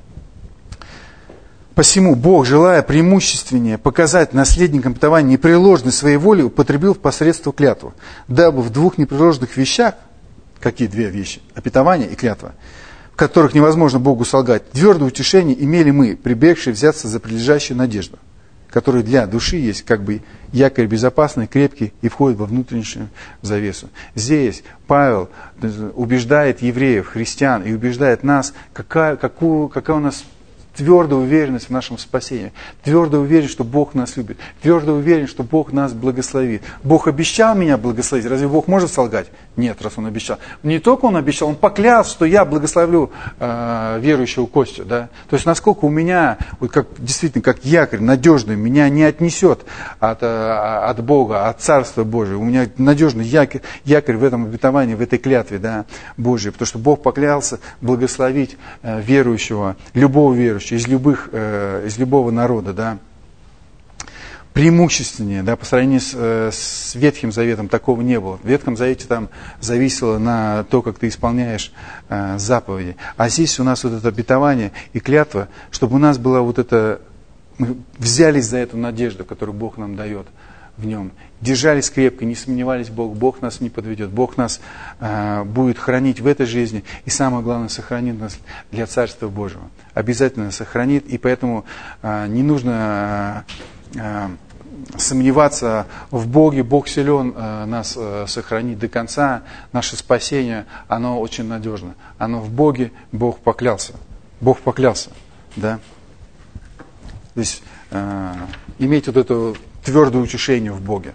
Посему Бог, желая преимущественнее показать наследникам обетования непреложность своей воли, употребил в посредство клятву, дабы в двух непреложных вещах, какие две вещи, обетование и клятва, в которых невозможно Богу солгать, твердое утешение имели мы, прибегшие взяться за прилежащую надежду, которая для души есть как бы якорь безопасный, крепкий и входит во внутреннюю завесу. Здесь Павел убеждает евреев, христиан, и убеждает нас, какая у нас твердая уверенность в нашем спасении, твердая уверенность, что Бог нас любит, твердая уверенность, что Бог нас благословит. Бог обещал меня благословить, разве Бог может солгать? Нет, раз Он обещал. Не только Он обещал, Он поклялся, что я благословлю верующего Костю. Да? То есть, насколько у меня, вот как, действительно, как якорь надежный, меня не отнесет от Бога, от Царства Божьего. У меня надежный якорь в этом обетовании, в этой клятве, да, Божьей. Потому что Бог поклялся благословить верующего, любого верующего, из любого народа, да, преимущественнее, да, по сравнению с Ветхим Заветом такого не было. В Ветхом Завете там зависело на то, как ты исполняешь заповеди. А здесь у нас вот это обетование и клятва, чтобы у нас была вот это, мы взялись за эту надежду, которую Бог нам дает в нем. Держались крепко, не сомневались в Боге, Бог нас не подведет, Бог нас будет хранить в этой жизни, и самое главное, сохранит нас для Царства Божьего. Обязательно сохранит, и поэтому не нужно сомневаться в Боге. Бог силен нас сохранить до конца. Наше спасение, оно очень надежно. Оно в Боге, Бог поклялся. Бог поклялся, да. То есть иметь вот это твердое утешение в Боге,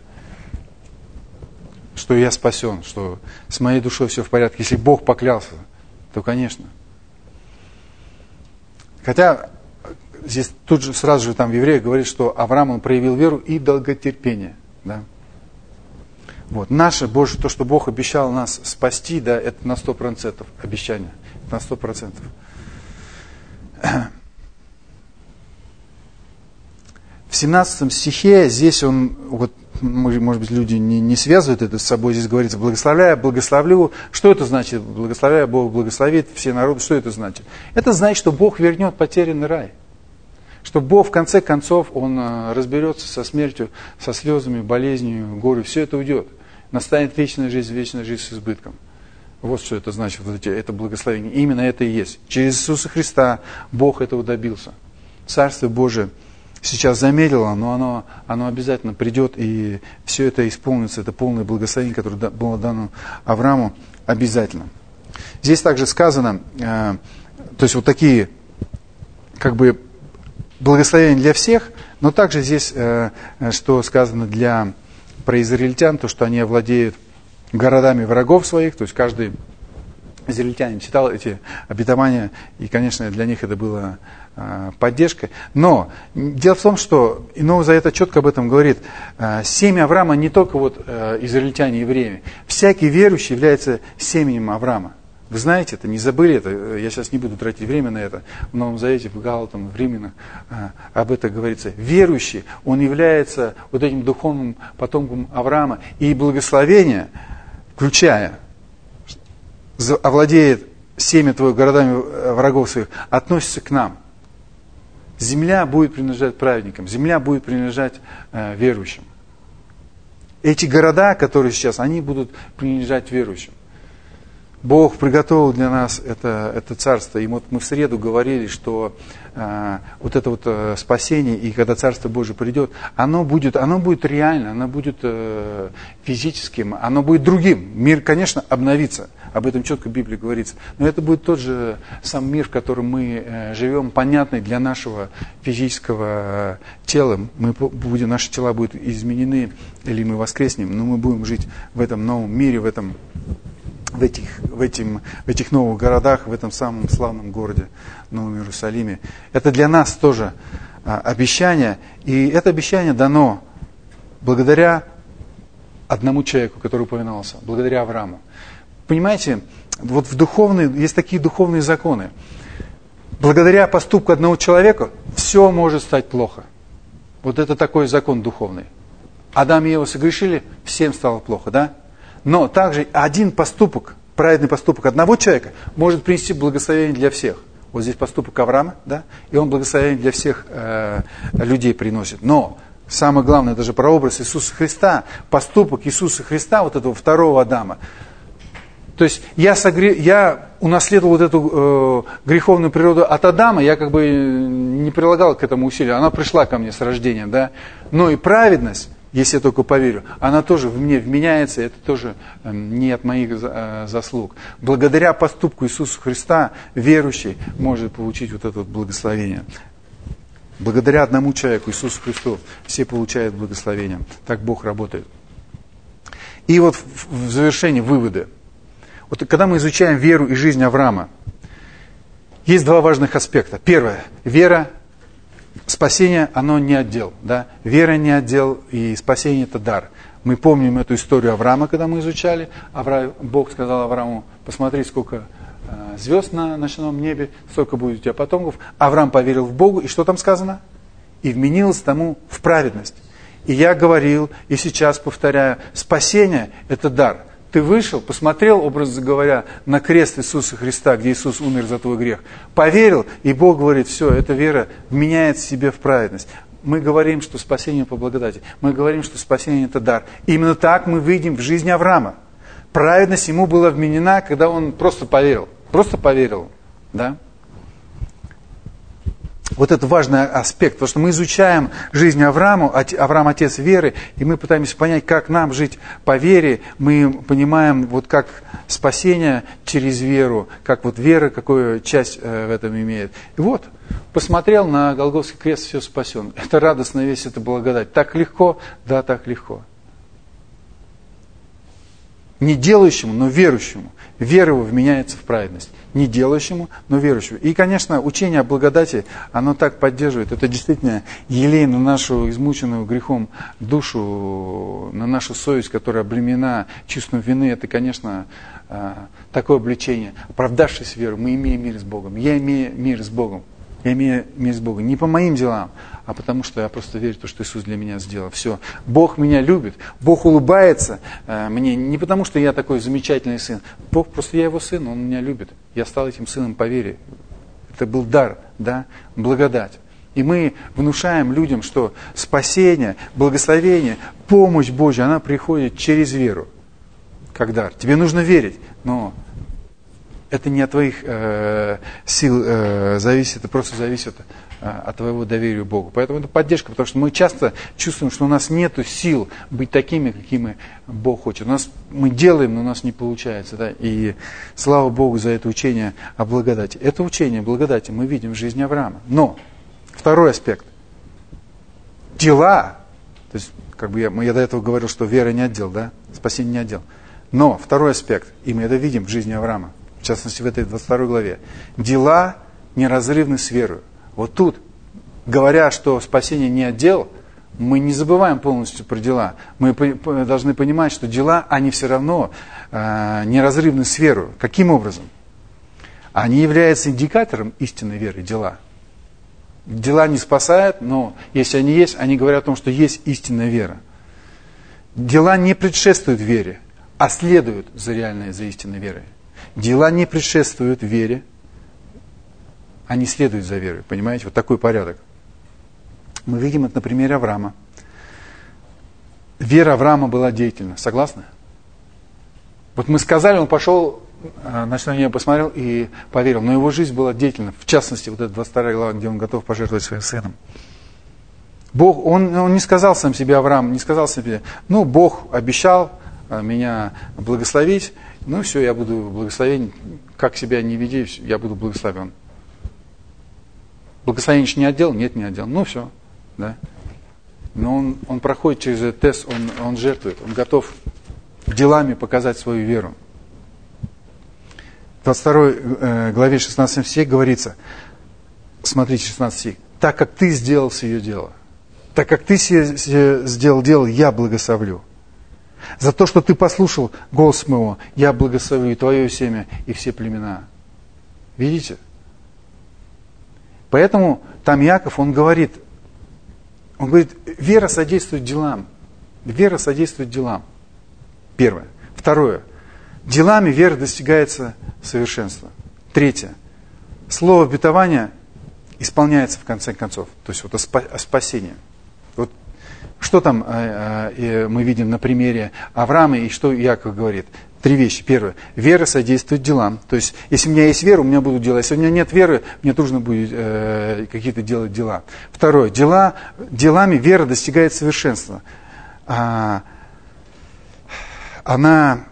что я спасен, что с моей душой все в порядке. Если Бог поклялся, то, конечно. Хотя здесь тут же сразу же там в Евреях говорит, что Авраам, он проявил веру и долготерпение. Да? Вот. Наше Божье, то, что Бог обещал нас спасти, да, это на 100% обещание. На 100%. В 17 стихе, здесь он, вот, может быть, люди не связывают это с собой, здесь говорится, благословляю, благословлю. Что это значит? Благословляю, Бог благословит все народы. Что это значит? Это значит, что Бог вернет потерянный рай. Что Бог, в конце концов, Он разберется со смертью, со слезами, болезнью, горем. Все это уйдет. Настанет вечная жизнь с избытком. Вот что это значит, вот это благословение. Именно это и есть. Через Иисуса Христа Бог этого добился. Царство Божие сейчас замедлило, но оно обязательно придет, и все это исполнится. Это полное благословение, которое было дано Аврааму, обязательно. Здесь также сказано, то есть вот такие, как бы, благословения для всех, но также здесь, что сказано про израильтян, то, что они овладеют городами врагов своих, то есть каждый израильтянин читал эти обетования, и, конечно, для них это было поддержкой. Но дело в том, что и Новый Завет четко об этом говорит. Семя Авраама не только вот израильтяне, евреи. Всякий верующий является семенем Авраама. Вы знаете это, не забыли это, я сейчас не буду тратить время на это. В Новом Завете, в Галатам, в Римлянах об этом говорится. Верующий, он является вот этим духовным потомком Авраама. И благословение, включая, овладеет семя твоих городами врагов своих, относится к нам. Земля будет принадлежать праведникам, земля будет принадлежать верующим. Эти города, которые сейчас, они будут принадлежать верующим. Бог приготовил для нас это царство. И вот мы в среду говорили, что вот это вот спасение, и когда Царство Божие придет, оно будет реально, оно будет физическим, оно будет другим. Мир, конечно, обновится. Об этом четко в Библии говорится. Но это будет тот же сам мир, в котором мы живем, понятный для нашего физического тела. Наши тела будут изменены, или мы воскреснем, но мы будем жить в этом новом мире, в этих новых городах, в этом самом славном городе, Новом Иерусалиме. Это для нас тоже обещание. И это обещание дано благодаря одному человеку, который упоминался, благодаря Аврааму. Понимаете, вот есть такие духовные законы. Благодаря поступку одного человека все может стать плохо. Вот это такой закон духовный. Адам и Ева согрешили, всем стало плохо, да? Но также один поступок, праведный поступок одного человека может принести благословение для всех. Вот здесь поступок Авраама, да? И он благословение для всех людей приносит. Но самое главное, это же прообраз Иисуса Христа. Поступок Иисуса Христа, вот этого второго Адама. То есть я унаследовал вот эту греховную природу от Адама, я как бы не прилагал к этому усилия, она пришла ко мне с рождения, да. Но и праведность, если я только поверю, она тоже в мне вменяется, это тоже не от моих заслуг. Благодаря поступку Иисуса Христа верующий может получить вот это вот благословение. Благодаря одному человеку, Иисусу Христу, все получают благословение. Так Бог работает. И вот в завершении выводы. Вот когда мы изучаем веру и жизнь Авраама, есть два важных аспекта. Первое. Вера, спасение, оно не отдел. Да? Вера не отдел, и спасение это дар. Мы помним эту историю Авраама, когда мы изучали. Бог сказал Аврааму: посмотри, сколько звезд на ночном небе, столько будет у тебя потомков. Авраам поверил в Бога, и что там сказано? И вменилось тому в праведность. И я говорил, и сейчас повторяю, спасение это дар. Ты вышел, посмотрел, образно говоря, на крест Иисуса Христа, где Иисус умер за твой грех. Поверил, и Бог говорит: все, эта вера вменяет себе в праведность. Мы говорим, что спасение по благодати. Мы говорим, что спасение это дар. Именно так мы видим в жизни Авраама. Праведность ему была вменена, когда он просто поверил. Просто поверил. Да? Вот это важный аспект, потому что мы изучаем жизнь Авраама, Авраам отец веры, и мы пытаемся понять, как нам жить по вере. Мы понимаем, вот как спасение через веру, как вот вера, какую часть в этом имеет. И вот, посмотрел на Голгофский крест, все спасен. Это радостная весть, это благодать. Так легко? Да, так легко. Не делающему, но верующему. Вера его вменяется в праведность. Не делающему, но верующему. И, конечно, учение о благодати, оно так поддерживает. Это действительно елей на нашу измученную грехом душу, на нашу совесть, которая обременена чувством вины. Это, конечно, такое обличение. Оправдавшись веру, мы имеем мир с Богом. Я имею мир с Богом. Я имею мир с Богом. Не по моим делам, а потому что я просто верю в то, что Иисус для меня сделал. Все. Бог меня любит. Бог улыбается мне не потому, что я такой замечательный сын. Бог, просто я его сын, он меня любит. Я стал этим сыном по вере. Это был дар, да, благодать. И мы внушаем людям, что спасение, благословение, помощь Божья, она приходит через веру, как дар. Тебе нужно верить, но это не от твоих сил зависит, это просто зависит от твоего доверия Богу. Поэтому это поддержка, потому что мы часто чувствуем, что у нас нет сил быть такими, какими Бог хочет. Мы делаем, но у нас не получается. Да? И слава Богу за это учение о благодати. Это учение о благодати мы видим в жизни Авраама. Но второй аспект. Дела. То есть, как бы я до этого говорил, что вера не отдел, да? Спасение не отдел. Но второй аспект, и мы это видим в жизни Авраама. В частности, в этой 22 главе. Дела неразрывны с верою. Вот тут, говоря, что спасение не отдел, мы не забываем полностью про дела. Мы должны понимать, что дела, они все равно неразрывны с верою. Каким образом? Они являются индикатором истинной веры, дела. Дела не спасают, но если они есть, они говорят о том, что есть истинная вера. Дела не предшествуют вере, а следуют за реальной, за истинной верой. Дела не предшествуют вере, они следуют за верой. Понимаете? Вот такой порядок. Мы видим это на примере Авраама. Вера Авраама была деятельна. Согласны? Вот мы сказали, он пошел ночное небо посмотрел и поверил. Но его жизнь была деятельна. В частности, вот эта 22 глава, где он готов пожертвовать своим сыном. Бог, он не сказал сам себе, Авраам, не сказал себе, ну, Бог обещал меня благословить, ну, все, я буду благословен, как себя не веди, я буду благословен. Благословение не отдел? Нет, не отдел. Ну, все, да. Но он проходит через этот тест, он жертвует, он готов делами показать свою веру. В 22 главе 16 стих говорится, смотрите, 16 стих, так как ты сделал сие дело, так как ты сделал дело, я благословлю. За то, что ты послушал голос моего, я благословлю и твое семя, и все племена. Видите? Поэтому там Иаков, он говорит, вера содействует делам. Вера содействует делам. Первое. Второе. Делами вера достигается совершенства. Третье. Слово обетования исполняется в конце концов. То есть вот о спасении. Вот что там мы видим на примере Авраама и что Иаков говорит? Три вещи. Первое. Вера содействует делам. То есть, если у меня есть вера, у меня будут дела. Если у меня нет веры, мне трудно будет какие-то делать дела. Второе. Делами вера достигает совершенства. Она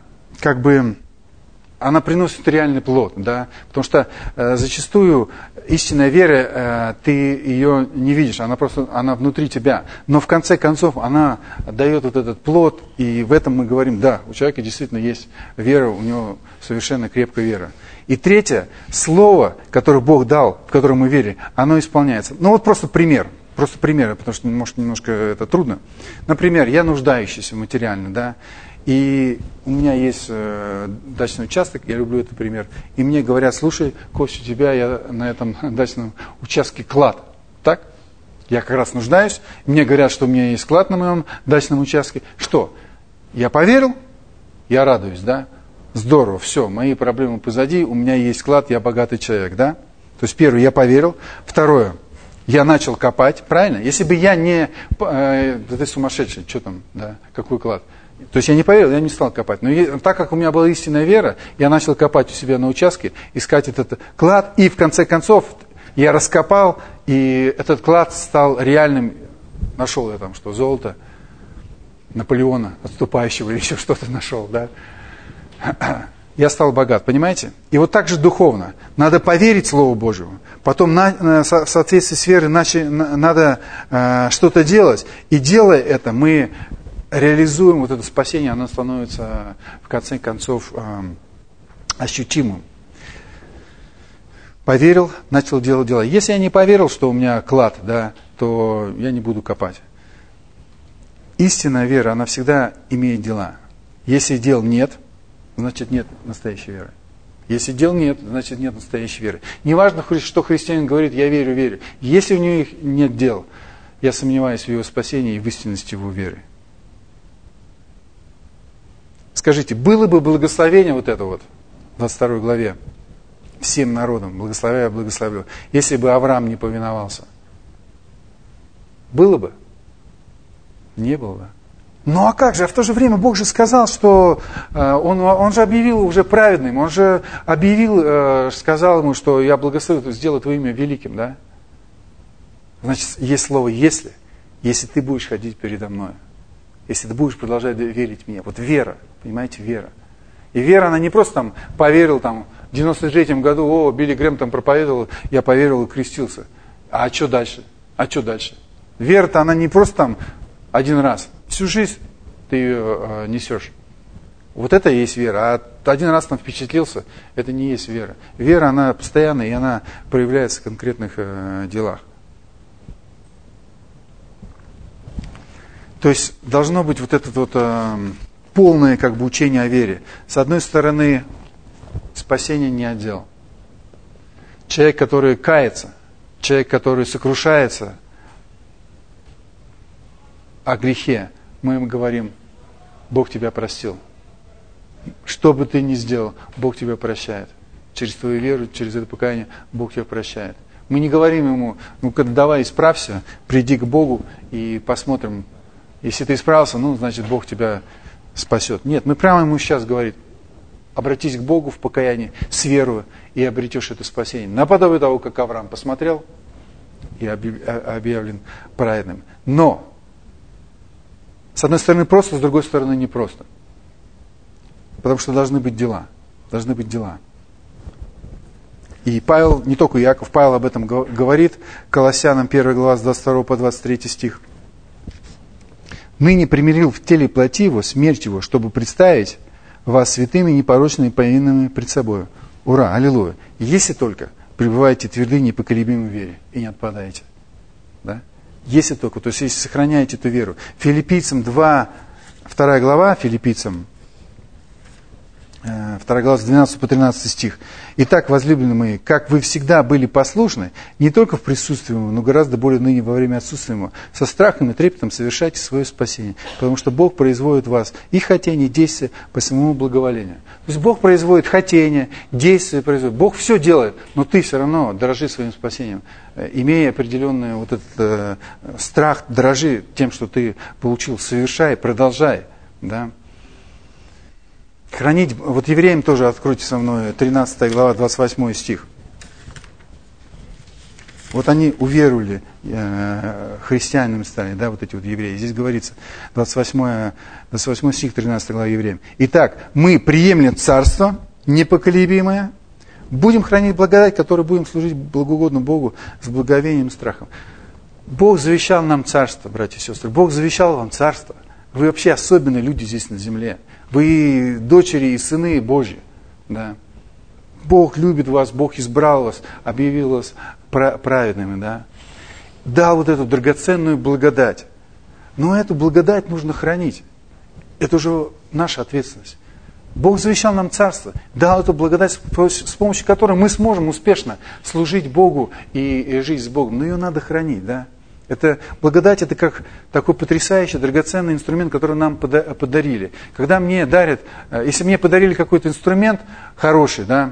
приносит реальный плод, да, потому что зачастую истинная вера, ты ее не видишь, она внутри тебя, но в конце концов она дает вот этот плод, и в этом мы говорим, да, у человека действительно есть вера, у него совершенно крепкая вера. И третье, слово, которое Бог дал, в которое мы верим, оно исполняется. Ну вот просто пример, потому что, может, немножко это трудно. Например, я нуждающийся материально, да, и у меня есть дачный участок, я люблю этот пример. И мне говорят, слушай, Костя, у тебя на этом дачном участке клад. Так? Я как раз нуждаюсь. Мне говорят, что у меня есть клад на моем дачном участке. Что? Я поверил, я радуюсь, да? Здорово, все, мои проблемы позади, у меня есть клад, я богатый человек, да? То есть первое, я поверил. Второе, я начал копать, правильно? Если бы я не... Да ты сумасшедший, что там, да? Какой клад? То есть я не поверил, я не стал копать. Но так как у меня была истинная вера, я начал копать у себя на участке, искать этот клад. И в конце концов я раскопал, и этот клад стал реальным. Нашел я там что, золото Наполеона, отступающего, или еще что-то нашел. Да? Я стал богат, понимаете? И вот так же духовно. Надо поверить Слову Божьему. Потом в соответствии с верой надо что-то делать. И делая это, мы... реализуем вот это спасение, оно становится в конце концов ощутимым. Поверил, начал делать дела. Если я не поверил, что у меня клад, да, то я не буду копать. Истинная вера, она всегда имеет дела. Если дел нет, значит нет настоящей веры. Если дел нет, значит нет настоящей веры. Неважно, что христианин говорит, я верю, верю. Если у него нет дел, я сомневаюсь в его спасении и в истинности его веры. Скажите, было бы благословение вот это вот, в 22 главе, всем народам, благословляю, благословлю, если бы Авраам не повиновался? Было бы? Не было бы. Ну а как же? А в то же время Бог же сказал, что он же объявил уже праведным, он же объявил, сказал ему, что я благословлю, сделаю твое имя великим, да? Значит, есть слово «если», если ты будешь ходить передо мной. Если ты будешь продолжать верить мне. Вот вера, понимаете, вера. И вера, она не просто там поверил, там, в 93-м году, Билли Грэм там проповедовал, я поверил и крестился. А что дальше? Вера-то, она не просто там один раз. Всю жизнь ты ее несешь. Вот это и есть вера. А один раз там впечатлился, это не есть вера. Вера, она постоянная, и она проявляется в конкретных делах. То есть должно быть вот это вот полное учение о вере. С одной стороны, спасение не отдел. Человек, который кается, человек, который сокрушается о грехе, мы ему говорим, Бог тебя простил. Что бы ты ни сделал, Бог тебя прощает. Через твою веру, через это покаяние, Бог тебя прощает. Мы не говорим ему, давай исправься, приди к Богу и посмотрим. Если ты исправился, значит Бог тебя спасет. Нет, мы прямо ему сейчас говорим, обратись к Богу в покаянии, с верою, и обретешь это спасение. Наподобие того, как Авраам посмотрел и объявлен праведным. Но, с одной стороны просто, с другой стороны не просто. Потому что должны быть дела. Должны быть дела. И Павел, не только Иаков, Павел об этом говорит, Колоссянам 1 глава с 22 по 23 стих. «Ныне примирил в теле плоти его, смерть его, чтобы представить вас святыми, непорочными, повинными пред собою». Ура, аллилуйя. Если только пребываете тверды, непоколебимой в вере и не отпадаете. Да? Если только, то есть если сохраняете эту веру. Филиппийцам 2 глава, Филиппийцам 2 глава с 12 по 13 стих. «Итак, возлюбленные мои, как вы всегда были послушны, не только в присутствии моего, но гораздо более ныне во время отсутствия моего, со страхом и трепетом совершайте свое спасение, потому что Бог производит в вас и хотение, и действие по своему благоволению». То есть Бог производит хотение, действие производит. Бог все делает, но ты все равно дорожи своим спасением. Имея определенный вот этот страх, дорожи тем, что ты получил, совершай, продолжай. Да? Хранить, вот евреям тоже откройте со мной 13 глава, 28 стих. Вот они уверовали, христианами стали, да, вот эти вот евреи. Здесь говорится, 28 стих, 13 глава евреям. «Итак, мы приемлем царство непоколебимое, будем хранить благодать, которой будем служить благоугодно Богу с благовением и страхом». Бог завещал нам царство, братья и сестры. Бог завещал вам царство. Вы вообще особенные люди здесь на земле. Вы дочери и сыны Божьи. Да. Бог любит вас, Бог избрал вас, объявил вас праведными. Да. Дал вот эту драгоценную благодать. Но эту благодать нужно хранить. Это уже наша ответственность. Бог завещал нам царство, дал эту благодать, с помощью которой мы сможем успешно служить Богу и жить с Богом. Но ее надо хранить. Да. Это благодать, это как такой потрясающий, драгоценный инструмент, который нам подарили. Когда мне дарят, если мне подарили какой-то инструмент хороший, да,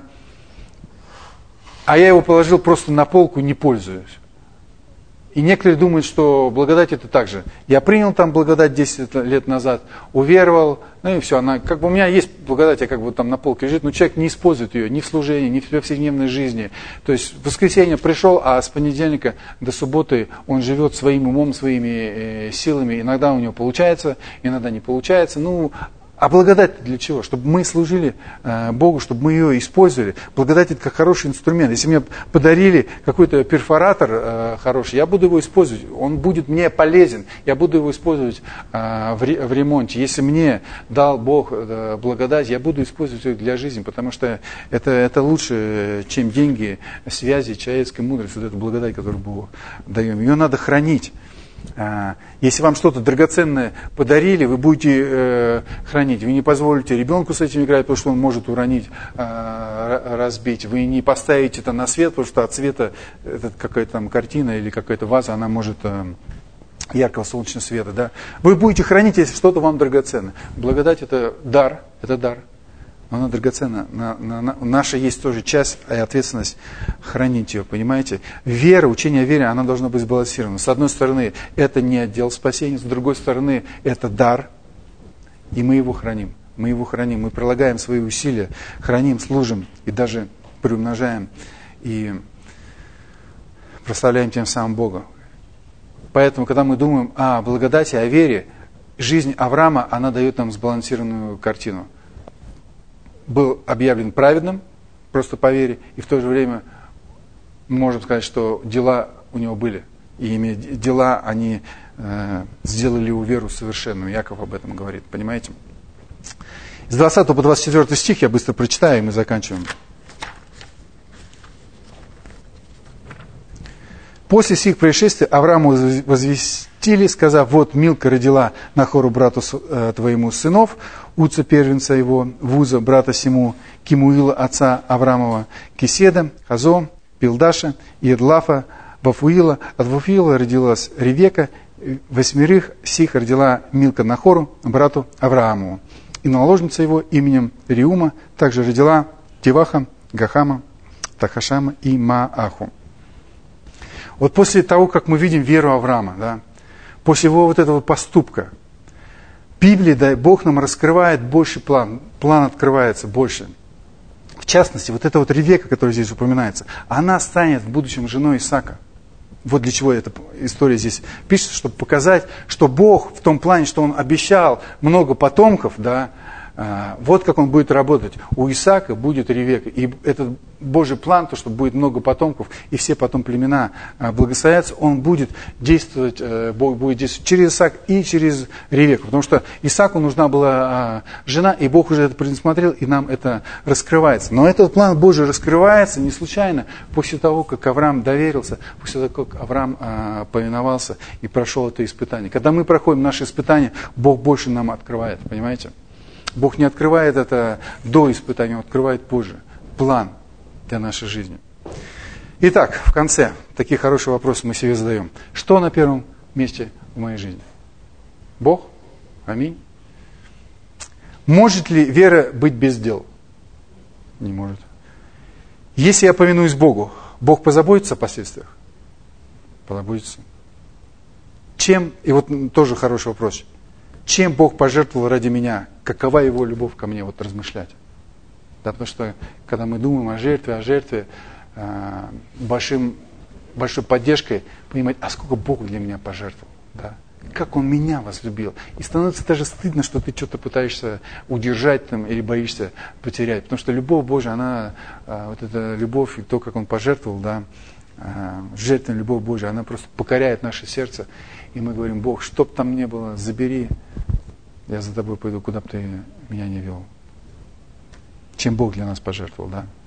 а я его положил просто на полку, не пользуюсь. И некоторые думают, что благодать это так же. Я принял там благодать 10 лет назад, уверовал, ну и все. Она, как бы у меня есть благодать, я как бы там на полке лежит, но человек не использует ее ни в служении, ни в повседневной жизни. То есть в воскресенье пришел, а с понедельника до субботы он живет своим умом, своими силами. Иногда у него получается, иногда не получается. Ну, а благодать для чего? Чтобы мы служили Богу, чтобы мы ее использовали. Благодать это как хороший инструмент. Если мне подарили какой-то перфоратор хороший, я буду его использовать. Он будет мне полезен. Я буду его использовать в ремонте. Если мне дал Бог благодать, я буду использовать ее для жизни. Потому что это лучше, чем деньги, связи, человеческая мудрость. Вот эту благодать, которую Бог даем. Ее надо хранить. Если вам что-то драгоценное подарили, вы будете хранить. Вы не позволите ребенку с этим играть, потому что он может уронить, разбить. Вы не поставите это на свет, потому что от света какая-то там картина или какая-то ваза, она может яркого солнечного света. Да? Вы будете хранить, если что-то вам драгоценно. Благодать это дар. Она драгоценна. Наша есть тоже часть и ответственность хранить ее, понимаете? Вера, учение о вере, она должна быть сбалансирована. С одной стороны, это не отдел спасения, с другой стороны, это дар, и мы его храним. Мы прилагаем свои усилия, храним, служим и даже приумножаем и прославляем тем самым Бога. Поэтому, когда мы думаем о благодати, о вере, жизнь Авраама, она дает нам сбалансированную картину. Был объявлен праведным, просто по вере, и в то же время можем сказать, что дела у него были. И дела, они сделали его веру совершенную. Яков об этом говорит, понимаете? С 20 по 24 стих я быстро прочитаю, и мы заканчиваем. После сих происшествий Аврааму возвестили, сказав: вот Милка родила Нахору брату твоему сынов, Уца первенца его, Вуза брата сему, Кимуила отца Авраамова, Кеседа, Хазо, Пилдаша, Едлафа, Вафуила. От Вафуила родилась Ревека, 8 сих родила Милка Нахору, брату Авраамову. И наложница его именем Риума также родила Тиваха, Гахама, Тахашама и Мааху. Вот после того, как мы видим веру Авраама, да, после его вот этого поступка, в Библии, да, Бог нам раскрывает больше план открывается больше. в частности, вот эта вот Ревека, которая здесь упоминается, она станет в будущем женой Исаака. Вот для чего эта история здесь пишется, чтобы показать, что Бог в том плане, что Он обещал много потомков, да, вот как Он будет работать. У Исаака будет Ревека. И этот Божий план, то, что будет много потомков, и все потом племена благословятся, Он будет действовать, Бог будет действовать через Исаака и через Ревеку. Потому что Исааку нужна была жена, и Бог уже это предусмотрел, и нам это раскрывается. Но этот план Божий раскрывается не случайно после того, как Авраам доверился, после того, как Авраам повиновался и прошел это испытание. Когда мы проходим наши испытания, Бог больше нам открывает, понимаете? Бог не открывает это до испытания, Он открывает позже. План для нашей жизни. Итак, в конце, такие хорошие вопросы мы себе задаем. Что на первом месте в моей жизни? Бог? Аминь. Может ли вера быть без дел? Не может. Если я повинуюсь Богу, Бог позаботится о последствиях? Позаботится. Чем, и вот тоже хороший вопрос, чем Бог пожертвовал ради меня? Какова Его любовь ко мне? Вот размышлять. Да, потому что, когда мы думаем о жертве большой поддержкой, понимать, а сколько Бог для меня пожертвовал. Да? Как Он меня возлюбил. И становится даже стыдно, что ты что-то пытаешься удержать там, или боишься потерять. Потому что любовь Божия, она, вот эта любовь, и то, как Он пожертвовал, да, жертвенная любовь Божия, она просто покоряет наше сердце. И мы говорим: Бог, что бы там ни было, забери, я за тобой пойду, куда бы ты меня не вел. Чем Бог для нас пожертвовал, да?